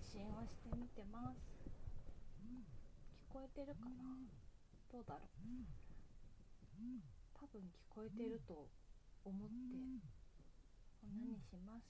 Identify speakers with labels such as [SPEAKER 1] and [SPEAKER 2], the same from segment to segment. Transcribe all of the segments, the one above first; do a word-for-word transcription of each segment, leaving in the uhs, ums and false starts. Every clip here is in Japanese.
[SPEAKER 1] 信をしてみてます。聞こえてるかな？どうだろう。多分聞こえてると思ってオナニします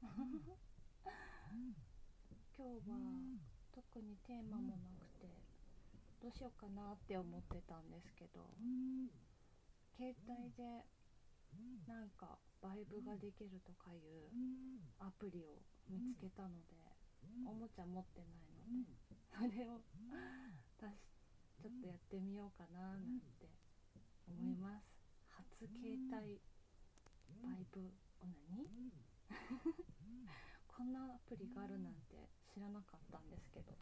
[SPEAKER 1] 今日は特にテーマもなくてどうしようかなって思ってたんですけど、携帯でなんかバイブができるとかいうアプリを見つけたので、おもちゃ持ってないのでそれを出しちょっとやってみようかななんて思います。初携帯バイブオナニこんなアプリがあるなんて知らなかったんですけど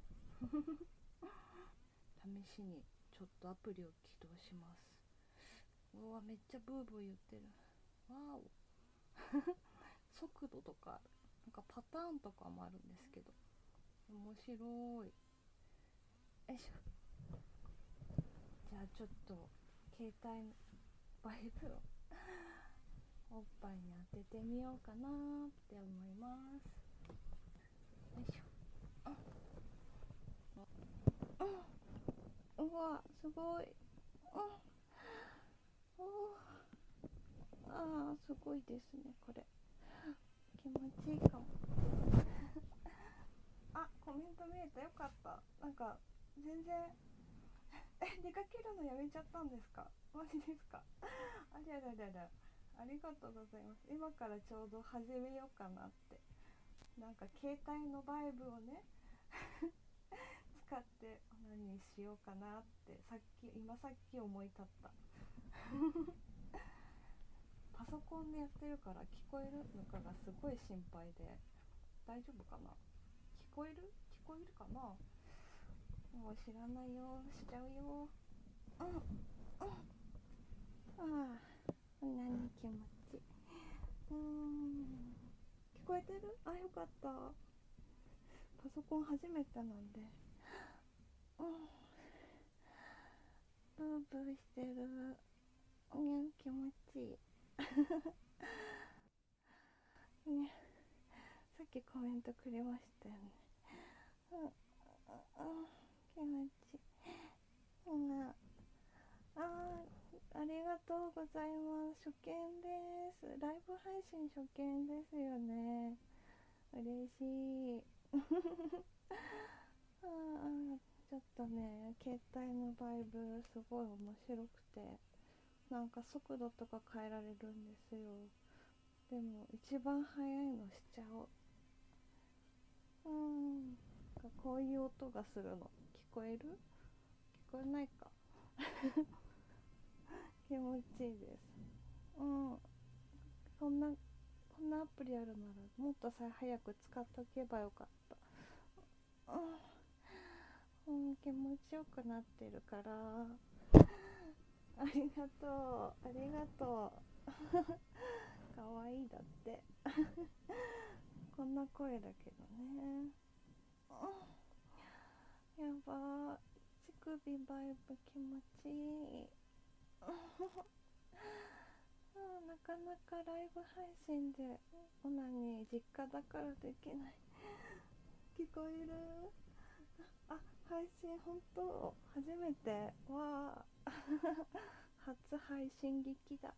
[SPEAKER 1] 試しにちょっとアプリを起動します。うわめっちゃブーブー言ってる。わお速度とかなんかパターンとかもあるんですけど面白い。よいしょ。じゃあちょっと携帯バイブをおっぱいに当ててみようかなって思います。よいしょ。うん、うわすごい。うん、おあーすごいですね。これ気持ちいいかもあ、コメント見えた。よかった。なんか全然え出かけるのやめちゃったんですか？マジですか？ありゃりゃりゃりゃ、ありがとうございます。今からちょうど始めようかなって、なんか携帯のバイブをね使って何にしようかなってさっき今さっき思い立ったパソコンでやってるから聞こえるのかがすごい心配で、大丈夫かな？聞こえる聞こえるかな？もう知らないよ、しちゃうよ。うんうん、ああ何気持ちいい。うーん、聞こえてる？あ、よかった。パソコン初めてなんで、うん、ブーブーしてる。ね、気持ちいいね、さっきコメントくれましたよね。うん、うん、気持ちいい。うん、ああ、ありがとうございます。初見です。ライブ配信初見ですよね。嬉しいあーちょっとね、携帯のバイブすごい面白くて、なんか速度とか変えられるんですよ。でも一番速いのしちゃおう。うーん、こういう音がするの聞こえる？聞こえないか気持ちいいです。うん、こんなこんなアプリあるならもっとさ早く使っとけばよかった。うん、うん、気持ちよくなってるからありがとう、ありがとうかわいいだってこんな声だけどね。やばー、乳首バイブ気持ちいいなかなかライブ配信でオナニー実家だからできない。聞こえる？あ、配信本当初めてわー初配信劇だ。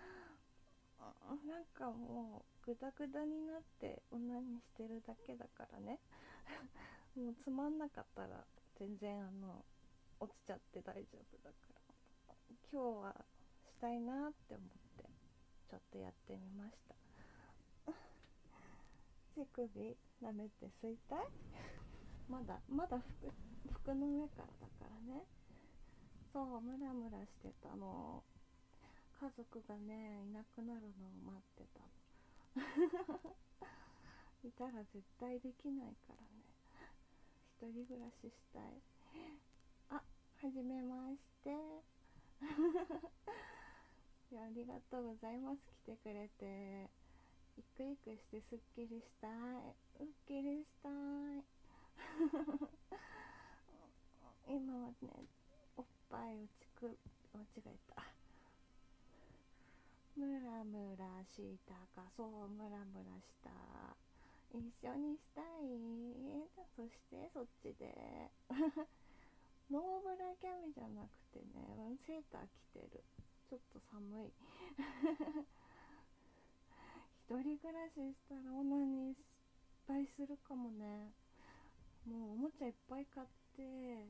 [SPEAKER 1] なんかもうグダグダになってオナニーしてるだけだからねもうつまんなかったら全然あの落ちちゃって大丈夫だから、今日はしたいなって思ってちょっとやってみました手首舐めて吸いたいまだまだ服服の上からだからね。そうムラムラしてたの。家族がねいなくなるのを待ってたいたら絶対できないからね。一人暮らししたい。あ、はじめましていやありがとうございます。来てくれてイクイクしてすっきりしたい。うっきりしたい今はねおっぱいをちく間違えた。ムラムラしたか、そうムラムラした。 一緒にしたい。そしてそっちでノーブラキャミじゃなくてね、セーター着てる。ちょっと寒い一人暮らししたらオナニー失敗するかもね。もうおもちゃいっぱい買って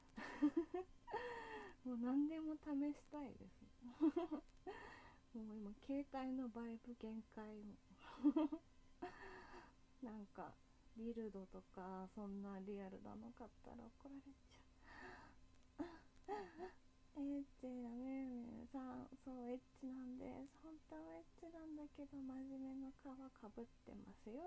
[SPEAKER 1] もう何でも試したいですもう今携帯のバイブ限界もなんかディルドとかそんなリアルなの買ったら怒られちゃうエッチなめめさん、そうエッチなんです。本当はエッチなんだけど真面目の皮かぶってますよ。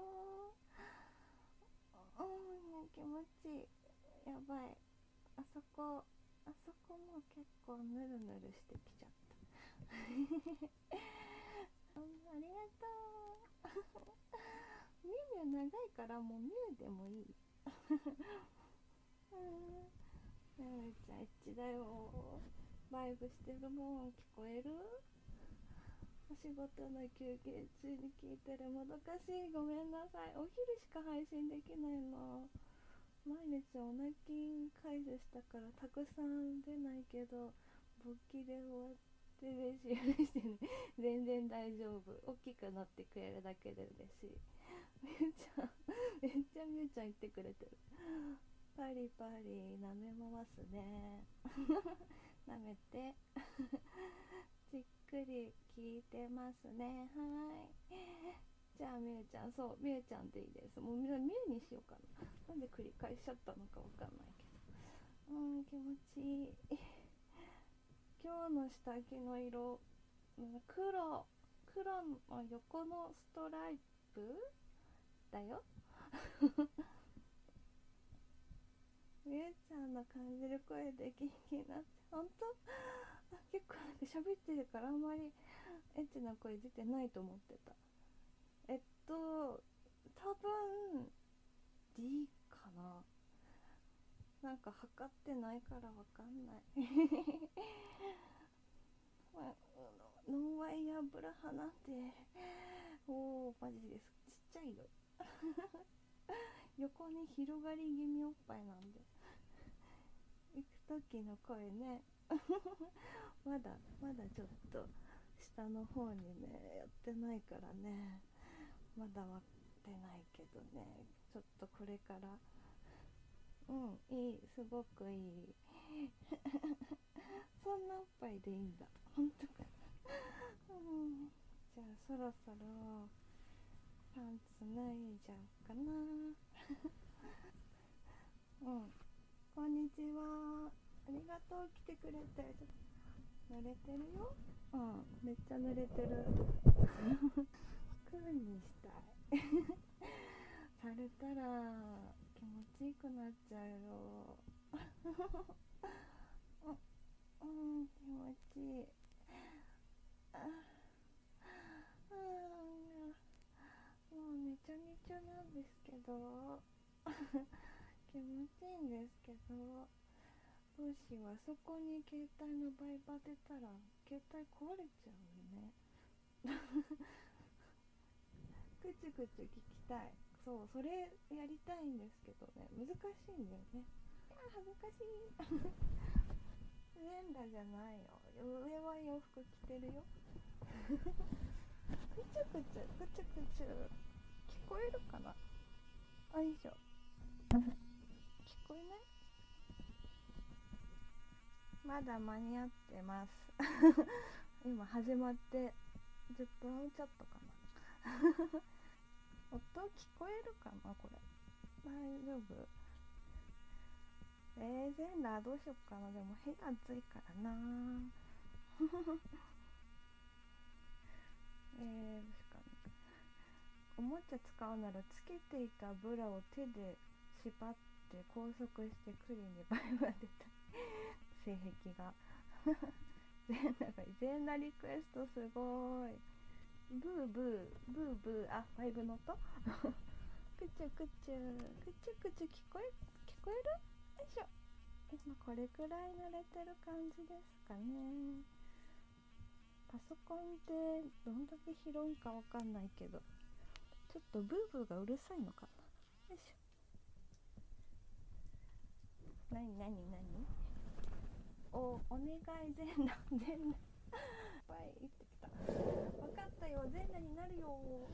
[SPEAKER 1] うん、気持ちいい。やばい、あそこあそこも結構ヌルヌルしてきちゃったうん、ありがとうミュウミュウ長いからもうミュウでもいいうんめめちゃんエッチだよ。バイブしてるもん聞こえる？お仕事の休憩中に聞いてる。もどかしい、ごめんなさい。お昼しか配信できないの。毎日お泣き解除したからたくさん出ないけど勃起で終わって嬉しい嬉しいね全然大丈夫。大きくなってくれるだけで嬉しい。みゆちゃんめっちゃみゆちゃん言ってくれてる。パリパリ舐め回すね舐めてじっくり聞いてますね。はい、じゃあみゆちゃん、そうみゆちゃんでいいです。もうみんなみゆにしようかな。なんで繰り返しちゃったのかわかんないけど、うん、気持ちいい今日の下着の色、黒黒の横のストライプだよみゆちゃんの感じる声で元気になって。ほんと結構喋ってるからあんまりエッチな声出てないと思ってた。えっと多分 D かな。なんか測ってないからわかんないまあ、ノンワイヤーブラハなんておーマジです。ちっちゃいよ横に広がり気味おっぱいなんで行く時の声ねまだまだちょっと下の方にねやってないからね、まだ割ってないけどね、ちょっとこれからうんいい、すごくいいそんなおっぱいでいいんだ、本当かなうんじゃあそろそろパンツ脱いじゃおうかなうんこんにちは、ありがとう来てくれて。濡れてるよ。うん、めっちゃ濡れてるクーにしたいされたら気持ちいいくなっちゃうようん、うん、気持ちいい。ああ、もうめちゃめちゃなんですけど気持ちいいんですけど、どうしよう、あそこに携帯のバイバ出たら携帯壊れちゃうよねくちゅくちゅ聞きたい。そう、それやりたいんですけどね、難しいんだよね。あー恥ずかしい全裸じゃないよ、上は洋服着てるよくちゅくちゅくちゅくちゅ聞こえるかな。よいしょ、聞こえない。まだ間に合ってます今始まってじゅっぷんちょっとかな音聞こえるかなこれ。大丈夫。えー、全裸どうしよっかな。でも部屋暑いからなえー、どうしようかな。おもちゃ使うならつけていたブラを手で縛って拘束してクリにバイバ出た性癖が全裸全裸リクエストすごい。ブーブーブーブー、あ、ファイブの音くちゅくちゅくちゅくちゅ聞こえ聞こえる。よいしょ。今これくらい濡れてる感じですかね。パソコンってどんだけ広いかわかんないけど、 ちょっとブーブーがうるさいのかな。よいしょ。なになになに、お、お願い全裸全裸はい言ってきた。分かったよ、全裸になるよよ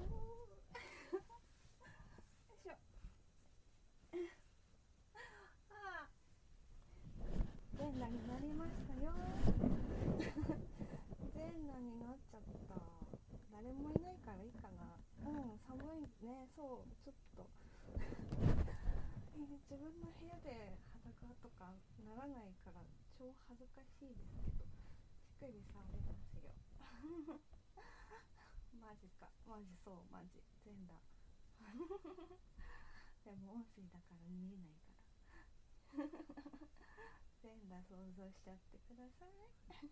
[SPEAKER 1] いしょあー、全裸になりましたよ全裸になっちゃった。誰もいないからいいかな。うん、寒いね。そう、ちょっと自分の部屋で裸とかならないから超恥ずかしいですけど、乳首触れますよマジか、マジそう、マジ全裸でも音声だから見えないから全裸想像しちゃってください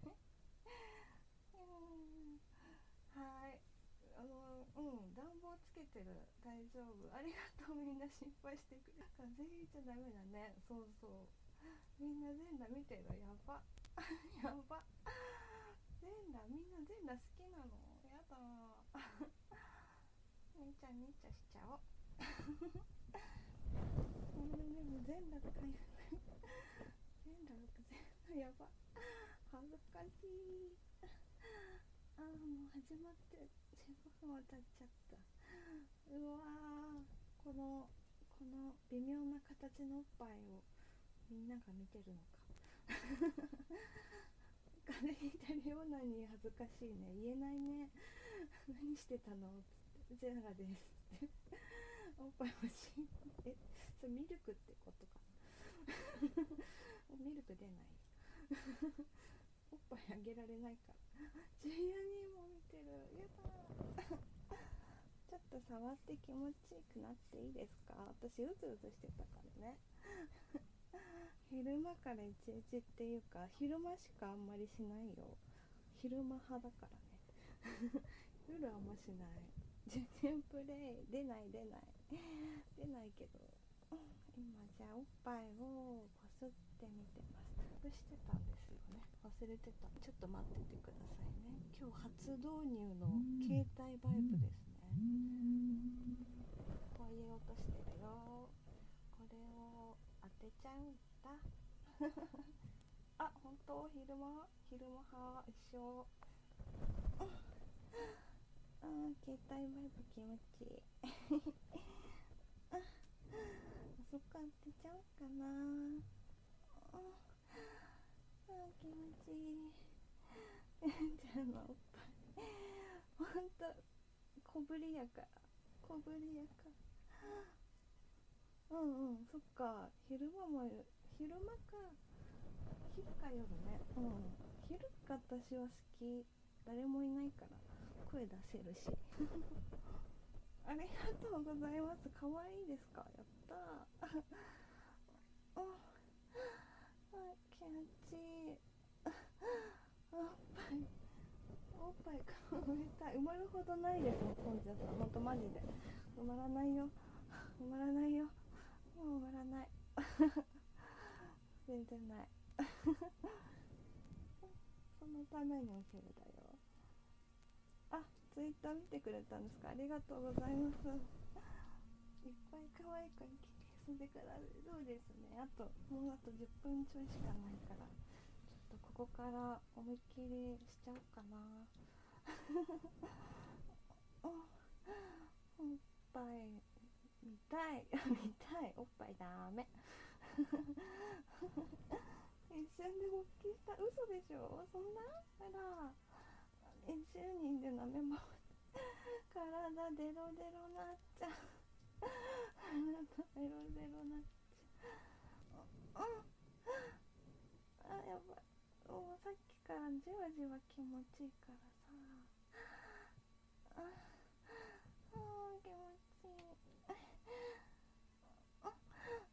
[SPEAKER 1] うんはい、あの、うん、暖房つけてる、大丈夫、ありがとう、みんな心配してくれる。風邪ひいちゃダメだね。そうそう、みんな全裸見てる、やばやば、全裸、みんな全裸好きなの、やだにちゃにちゃしちゃおううん、でも全裸かゆい全裸全裸やば、恥ずかしい。あー、もう始まってじゅうごふんは経っちゃった。うわー、このこの微妙な形のおっぱいをみんなが見てるのか風邪ひいたりオナニー恥ずかしいね、言えないね何してたのつって、ゼラですっておっぱい欲しいえ、それミルクってことかミルク出ないおっぱいあげられないから。ジュリアにも見てる、やだちょっと触って気持ちいいくなっていいですか。私うずうずしてたからね昼間からいちいちっていうか、昼間しかあんまりしないよ。昼間派だからね夜あんましない。じゅうねんプレイ出ない出ない出ないけど、今じゃあおっぱいをこすってみてます。タップしてたんですよね、忘れてた。ちょっと待っててくださいね。今日初導入の携帯バイブですね。こういう音してるよ。これを当てちゃうんだあ、本当、昼間昼間派一緒あー、携帯バイブ気持ちいいあ、そっか、当てちゃおうかな。ああ、気持ちいいじゃあのおっぱいほんと小ぶりやから、小ぶりやからうんうん、そっか、昼間も昼間か昼か夜ね。うん、昼か私は好き。誰もいないから声出せるしありがとうございます。可愛いですか、やったーあ、気持ちいいおっぱいおっぱいか埋めたい。埋まるほどないですもん、本社さん。ほんとマジで埋まらないよ、埋まらないよ、もう埋まらない全然ないそのためにお昼だよ。あ、ツイッター見てくれたんですか、ありがとうございます。いっぱい可愛い子に来て、それからどうですね、あともうあとじゅっぷんちょいしかないから、ちょっとここから思いっきりしちゃおうかなおっぱい見たい見たい、おっぱいダメ一瞬で勃起した、嘘でしょ、そんな、あらにじゅうにんで舐め回って体デロデロなっちゃう体デロデロなっちゃう、うんあ、やばい、もうさっきからじわじわ気持ちいいからさああ、気持ちいいああ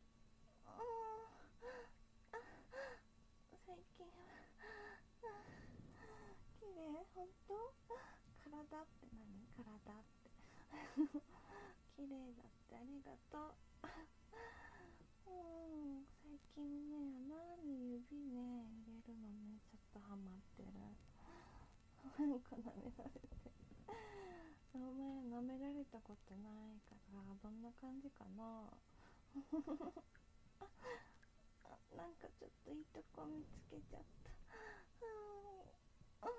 [SPEAKER 1] あ、最近は綺麗、ほんと、体って何、体って綺麗だって、ありがとううん、最近ね、穴に指ね入れるのね、ちょっとハマってるなんか舐められてお前舐められたことないからどんな感じかなあ、なんかちょっといいとこ見つけちゃった。うん、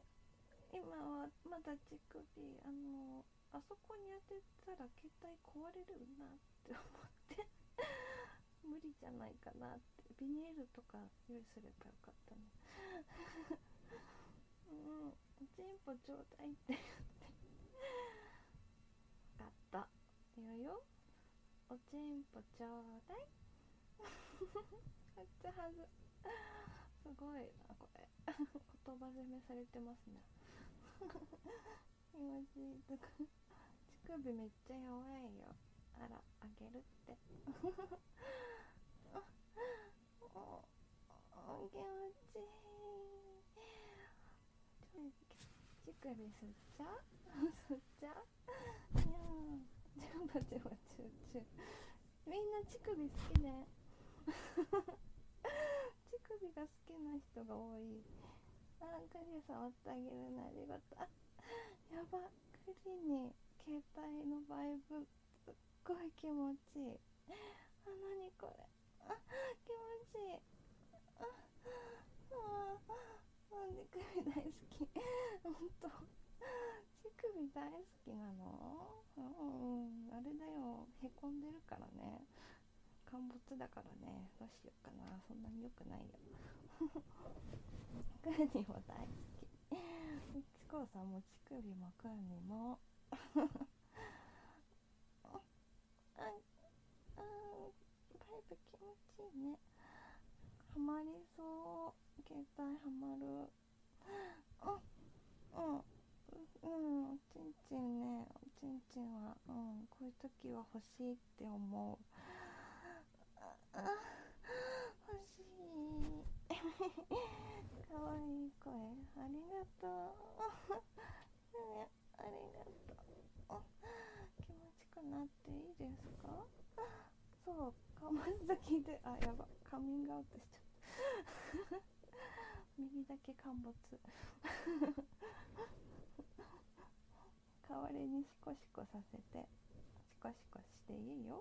[SPEAKER 1] 今はまだ乳首、あのあそこに当てたら携帯壊れるなって思って無理じゃないかなって、ビニールとか用意すればよかったねうん、チンポちょうだいって言って分かった、言うよ、おちんぽちょうだいめっちゃはずすごいなこれ言葉攻めされてますね気持ちいいとか、乳首めっちゃ弱いよ、あらあげるっておお気持ちいい、乳首吸っちゃう吸っちゃう、いやー、チュンバチュンバチュンチュン、みんな乳首好きね乳首が好きな人が多い。あ、クリ触ってあげるね、ありがとう。あ、やば、クリに携帯のバイブすっごい気持ちいい。あ、なにこれ、あ、気持ちいい。ああ、なんで首大好きほんと乳首大好きなの。うん、あれだよ、へこんでるからね、陥没だからね、どうしようかな、そんなに良くないよクーニーも大好き、チコさんも乳首もクーニーもああ、バイブ気持ちいいね、ハマりそう、携帯ハマる、あ、うん、うん、おちんちんね、おちんちんは、うん、こういう時は欲しいって思う。ああ、欲しいかわいい声、ありがとうね、ありがとう、気持ちくなっていいですか。そう、かまずきで、あ、やば、カミングアウトしちゃった右だけ陥没代わりにシコシコさせて、シコシコしていいよ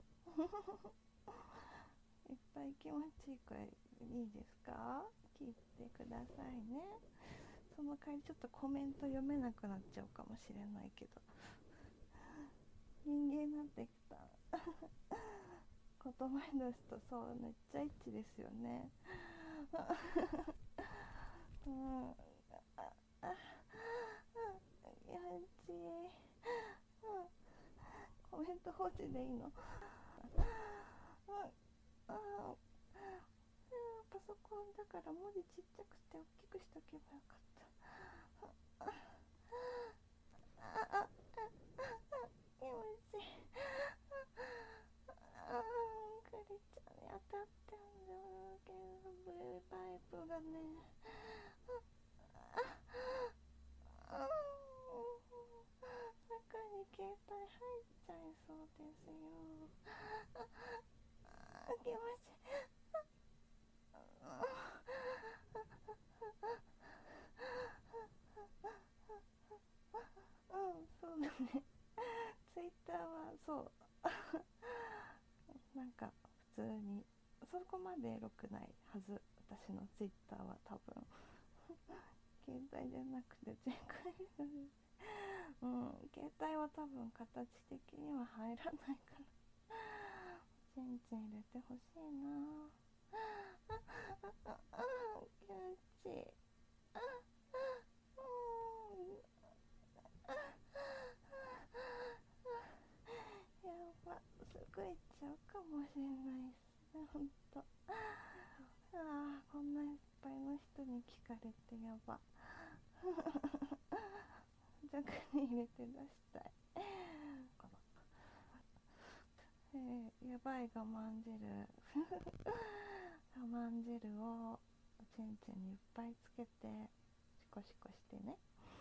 [SPEAKER 1] いっぱい気持ちいい声いいですか、聞いてくださいね。その代わりちょっとコメント読めなくなっちゃうかもしれないけど、人間になってきた言葉に出すと、そうめっちゃエッチですよねうん、ああ、気持ちいい、うん、コメント放置でいいのうん、あ、パソコンだから文字ちっちゃくて大きくしとけばよかった。あああ、気持ちいい。ああ、クリちゃんに当たってんだけど、ブルーパイプがね。ああ、ああ、中に携帯入っちゃいそうですよ。ああ、気持ちいい。うん、そうだね。ツイッターはそうなんか普通にそこまでエロくないはず、私のツイッターは多分携帯じゃなくて全開うん、携帯は多分形的には入らないからチンチン入れてほしいなああああ、気持ちいい、ああ、うんあやば、すぐ行っちゃうかもしれないっすね、ほんと。ああ、こんないっぱいの人に聞かれてやば弱に入れて出したいこの、えー、やばい我慢汁我慢汁をチンチンにいっぱいつけてシコシコしてね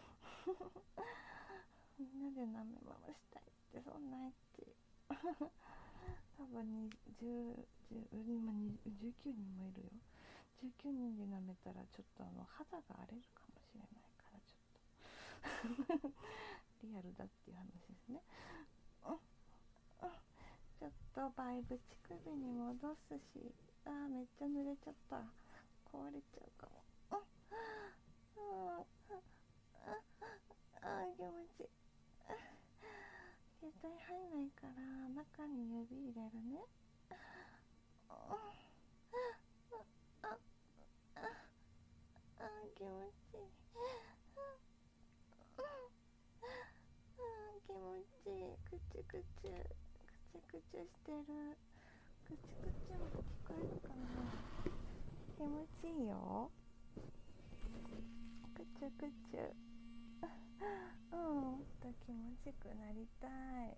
[SPEAKER 1] みんなで舐め回したいって、そんなエッチ多分にじゅう、今じゅうきゅうにんもいるよ。じゅうきゅうにんで舐めたらちょっとあの肌が荒れるかもしれないから、ちょっリアルだっていう話ですね。うんうん、ちょっとバイブ乳首に戻すし、あーめっちゃ濡れちゃった、壊れちゃうかも。うんうん、あー気持ちいい。携帯入んないから中に指入れるね。あああ気持ちいい。気持ちいい。くちゅくちゅくちゅくちゅしてる。くちゅくちゅも聞こえるかな。気持ちいいよ。くちゅくちゅうん、もっと気持ちよくなりたい。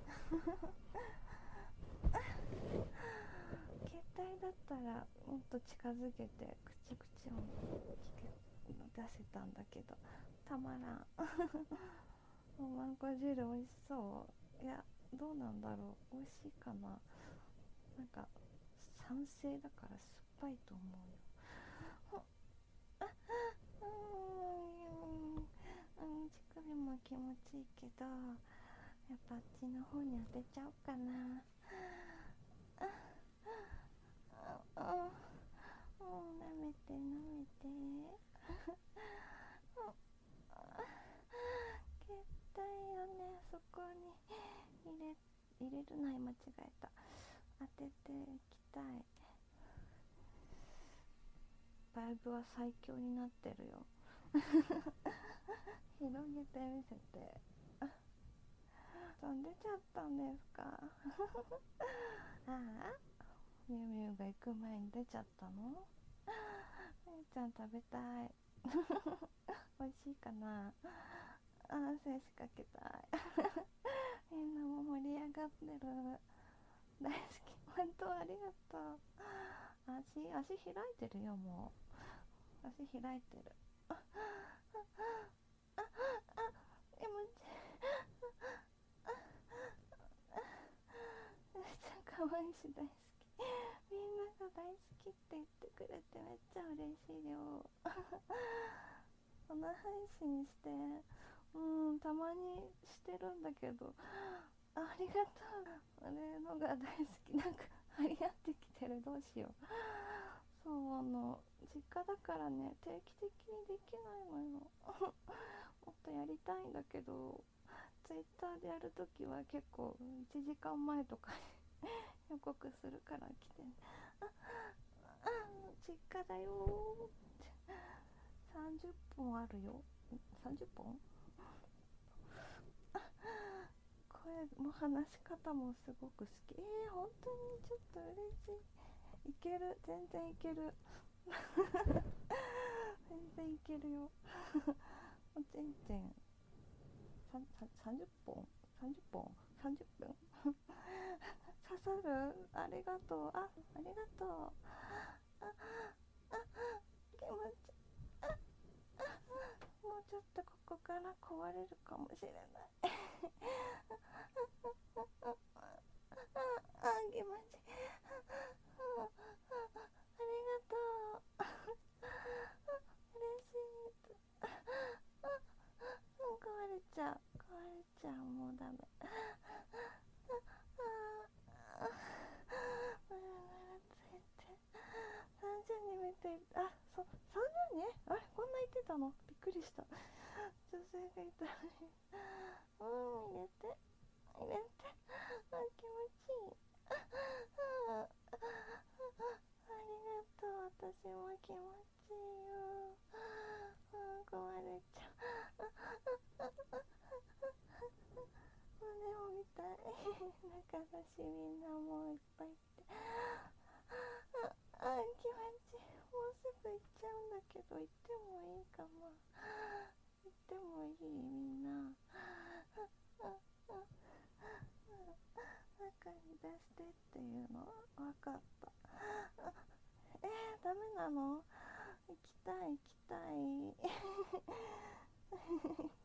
[SPEAKER 1] 携帯だったらもっと近づけてくちゅくちゅも出せたんだけどたまらん。おまんこ汁美味しそう。いや、どうなんだろう、美味しいかな。なんか酸性だから酸っぱいと思うよ。うーん、うん、乳首も気持ちいいけど、やっぱあっちの方に当てちゃおうかな。ああ、もう舐めて舐めて。携帯をね、そこに入れ入れるない間違えた。当てていきたい。バイブは最強になってるよ。広げてみせて。飛んでちゃったんですか。ああ、みゆみゆが行く前に出ちゃったの。みゆちゃん食べたい。美味しいかな。ああ、精子かけたい。みんなも盛り上がってる。大好き。本当ありがとう。足足開いてるよ、もう足開いてる。ああああ、気持ちいい。めっちゃ可愛いし大好き。みんなが大好きって言ってくれてめっちゃ嬉しいよ。この配信してうんたまにしてるんだけど、ありがとう。あれのが大好き。なんか張り合ってきてる。どうしよう。そう、あの実家だからね、定期的にできないのよ。もっとやりたいんだけど、ツイッターでやるときは結構いちじかんまえとかに予告するから来てね。ああ、実家だよ。さんじゅっぽんあるよ。さんじゅっぽん。声も話し方もすごく好き。えー、本当にちょっと嬉しい。いける、全然いける。全然いけるよ。全然さんさんじゅっぽんさんじゅっぽんさんじゅっぷん刺さる。ありがとう。あ、ありがとう。ああ、気持ちああ、もうちょっとここから壊れるかもしれない。ああ、気持ちあありがとう。嬉しい。壊れちゃう壊れちゃう。もうダメ。さんじゅうにん見てる。あ、そさんじゅうにん。あれ、こんな言ってたの、びっくりした。女性がいたらうん、入れて入れて。あ、気持ちいい。ああ、ありがとう。私も気持ちいいよ。あ、壊れちゃう。胸を見たい。仲だし、みんなもういっぱいいて。ああ、気持ちいい。もうすぐ行っちゃうんだけど、行ってもいいかな。行ってもいい、みんな。中に出してっていうの分かった。えー、ダメなの。行きたい行きたい。